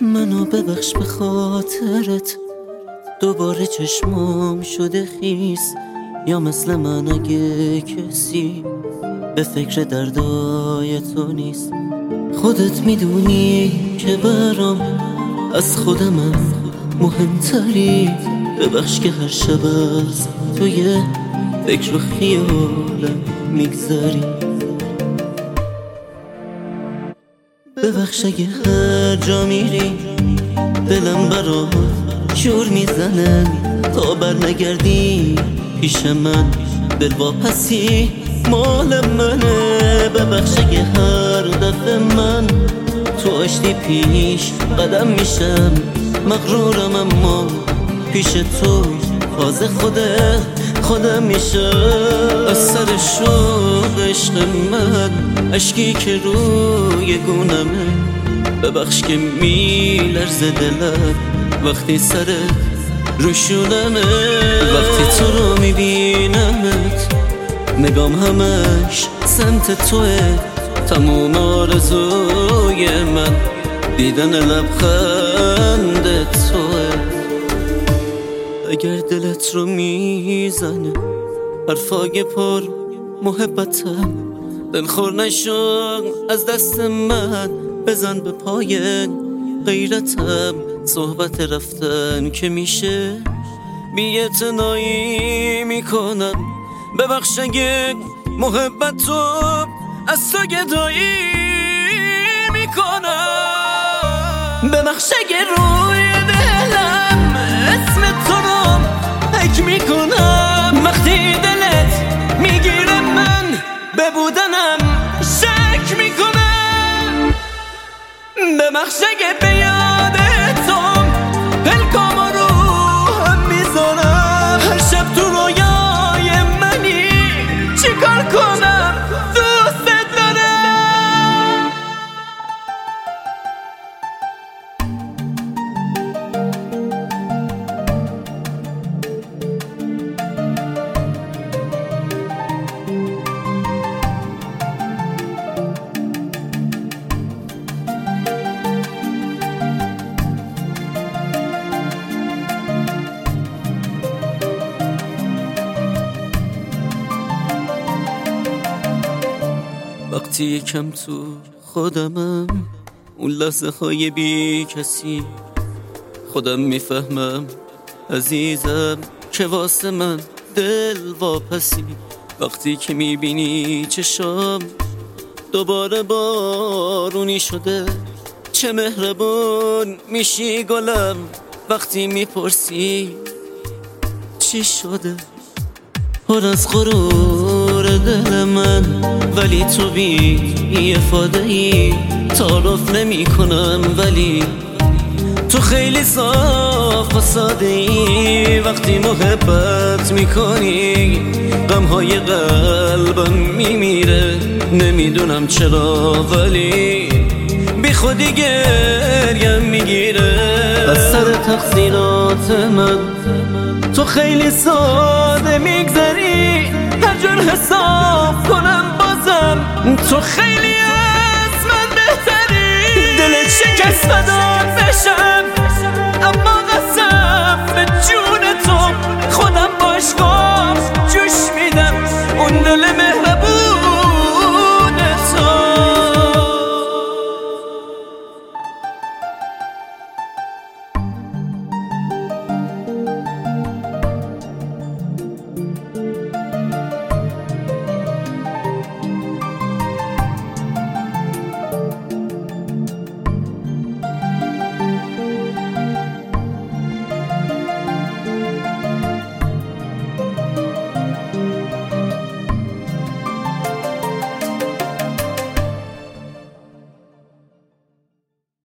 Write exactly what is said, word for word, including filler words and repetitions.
منو ببخش به خاطرت، دوباره چشمام شده خیس. یا مثل من اگه کسی به فکر دردای تو نیست. خودت میدونی که برام از خودمم مهمتری. ببخش که هر شب از توی فکر و خیالم میگذری. ببخش اگه هر جا میری دلم برات شور میزنه تا بر نگردی پیش من. دل واپسی مال منه. ببخش اگه هر دفعه من تو آشتی پیش قدم میشم. مغرورم اما پیش تو باز خوده خودم میشم. از سر شوق عشق من اشکی که روی گونمه. ببخش که میلرزه دلم وقتی سرت روشونمه. وقتی تو رو میبینمت نگام همش سمت توه. تموم آرزوی من دیدن لبخند توه. اگر دلت رو میزنه حرفای پر محبتم، دلخور نشو از دست من. بزن به پای غیرتم. صحبت رفتن که میشه بی‌اعتنایی میکنم. ببخش اگه محبت تو از تو گدایی میکنم. ببخش اگه روی دلم اسم تو رو حک میکنم. وقتی دلت میگیره من به بودنم شک میکنم. ببخش اگه به یاد تو پلکام رو هم میذارم. هر شب تو رویای منی چیکار کنم دوست دارم. وقتی یکم تو خودمم اون لحظه های بی کسی خودم میفهمم عزیزم که واسه من دل واپسی. وقتی که میبینی چشام دوباره بارونی شده چه مهربون میشی گلم. وقتی میپرسی چی شده پر از غرور دل من، ولی تو بی افاده ای. تعارف نمی کنم ولی تو خیلی صاف و ساده ای. وقتی محبت میکنی غمهای قلبم میمیره. نمیدونم چرا ولی بی خودی گریم میگیره. از سر تقصیرات من تو خیلی ساده میگذری. هر جور حساب کنم بازم تو خیلی از من بهتری. دلت شکست نداد بشم